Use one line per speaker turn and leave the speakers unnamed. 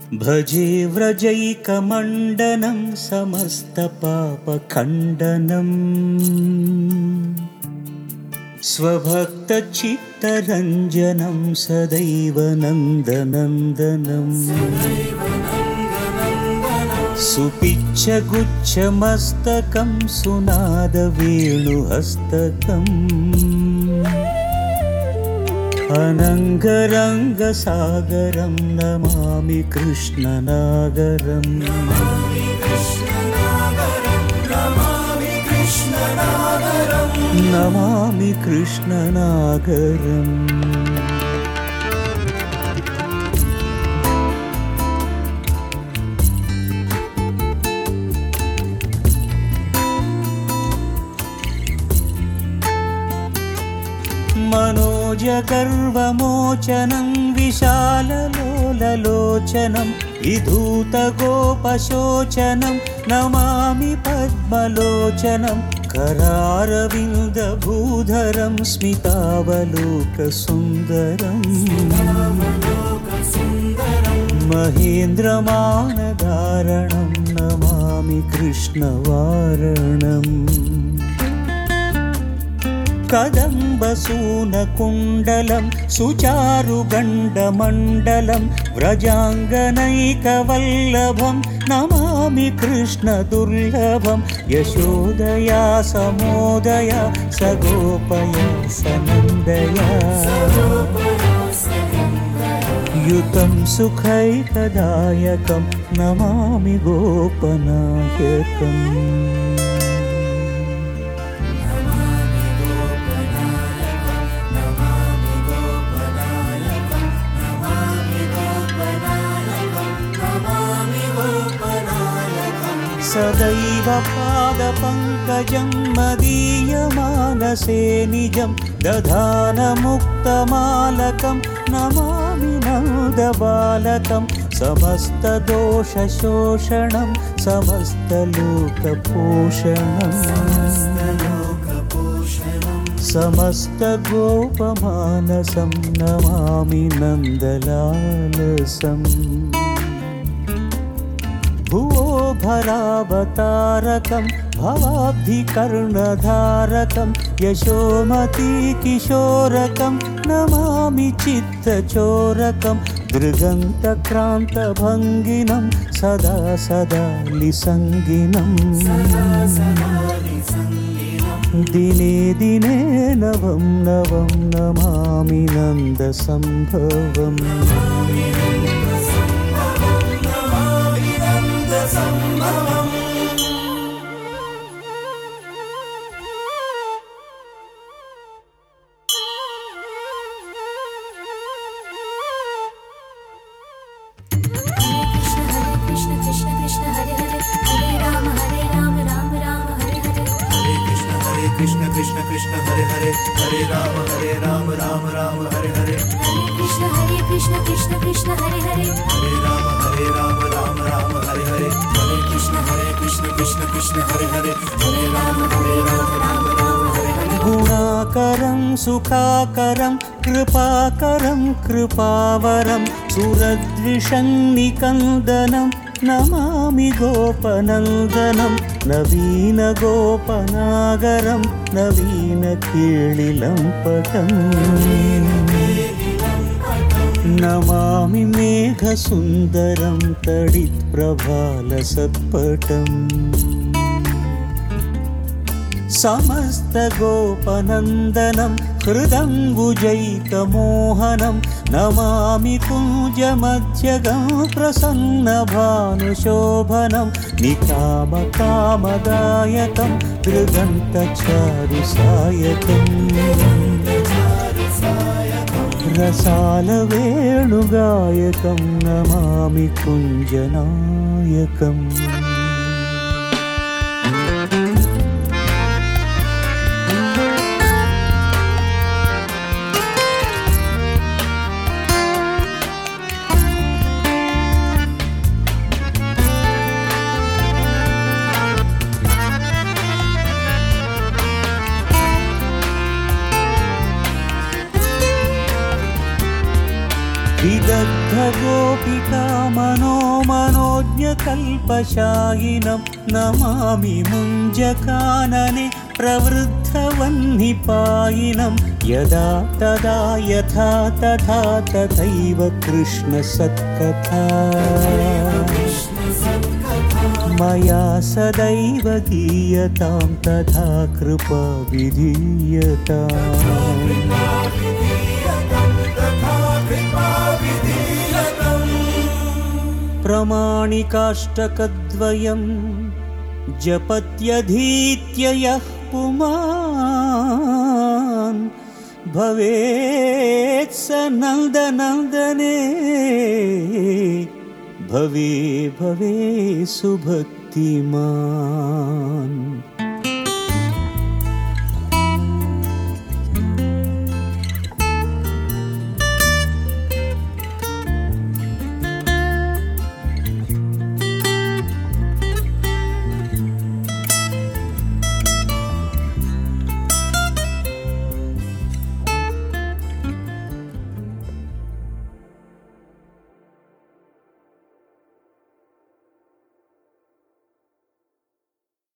भजे व्रजैकमण्डनं समस्तपापखण्डनम् स्वभक्तचित्तरञ्जनं सदैव नन्दनन्दनम् सुपिच्छगुच्छमस्तकं सुनादवेणुहस्तकम् अनङ्गरङ्गसागरं नमामि कृष्णनागरम् नमामि कृष्णनागरम् मनोजगर्वमोचनं विशाललोललोचनं विधूतगोपशोचनं नमामि पद्मलोचनं करारविन्दभूधरं स्मितावलोकसुन्दरम् महेन्द्रमानधारणं नमामि कृष्णवारणम् कदम्बसूनकुण्डलं सुचारुगण्डमण्डलं व्रजाङ्गनैकवल्लभं नमामि कृष्णदुर्लभं यशोदया समोदया सगोपया सनन्दया युतं सुखैकदायकं नमामि गोपनायकम् सदैव पादपङ्कजं मदीयमानसे निजं दधानमुक्तमालकं नमामि नन्दबालकं समस्तदोषशोषणं समस्तलोकपोषणम् समस्तगोपमानसं नमामि नन्दलालसम् भुवो भरावतारकं भवाब्धिकर्णधारकं यशोमतीकिशोरकं नमामि चित्तचोरकं दृगन्तक्रान्तभङ्गिनं सदा सदा लिसङ्गिनम् दिने दिने नवं नवं Namami नन्दसम्भवम्
Krishna Krishna Krishna Hare Hare Hare Rama Rama Rama Hare Hare Hare Krishna Krishna Hare Hare Hare Rama Rama Hare Hare Hare Krishna Krishna Hare Hare Hare Rama Rama Hare Hare
गुणाकरं सुखाकरं कृपाकरं कृपावरं सुरद्विषन्निकन्दनं Namami गोपनन्दनं नवीनगोपनागरं नवीनकेळिलम्पटम् Namami मेघसुन्दरं तडित्प्रभालसत्पटम् समस्तगोपनन्दनं हृदङ्गुजैकमोहनं Namami कुञ्जमध्यगं प्रसन्नभानुशोभनं निकामकामदायकं दृगन्तचारुसायकम् रसालवेणुगायकं Namami कुञ्जनायकम् Vidagdha गोपिका मनोज्ञकल्पशायिनं नमामि मुञ्जकानने प्रवृद्धवह्निपायिनं यदा तदा यथा तथा तथैव कृष्णसत्कथा मया सदैव गीयतां तथा कृपा विधीयताम्। प्रमाणिकाष्टकद्वयं जपत्यधीत्य यः पुमान् भवेत् स नन्दनन्दने भवे भवे सुभक्तिमान्।